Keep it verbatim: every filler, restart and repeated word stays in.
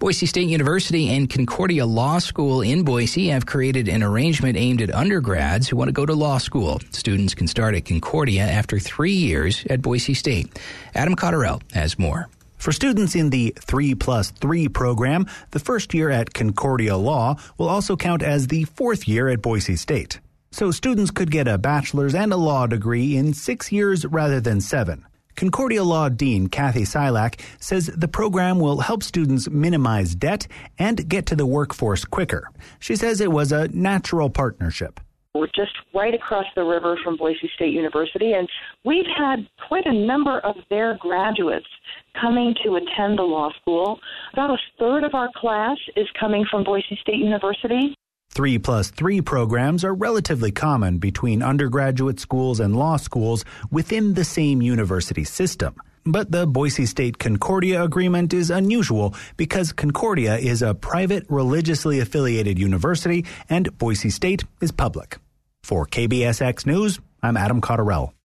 Boise State University and Concordia Law School in Boise have created an arrangement aimed at undergrads who want to go to law school. Students can start at Concordia after three years at Boise State. Adam Cotterell has more. For students in the three plus three program, the first year at Concordia Law will also count as the fourth year at Boise State. So students could get a bachelor's and a law degree in six years rather than seven. Concordia Law Dean Kathy Silak says the program will help students minimize debt and get to the workforce quicker. She says it was a natural partnership. We're just right across the river from Boise State University, and we've had quite a number of their graduates coming to attend the law school. About a third of our class is coming from Boise State University. Three plus three programs are relatively common between undergraduate schools and law schools within the same university system. But the Boise State Concordia Agreement is unusual because Concordia is a private, religiously affiliated university and Boise State is public. For K B S X News, I'm Adam Cotterell.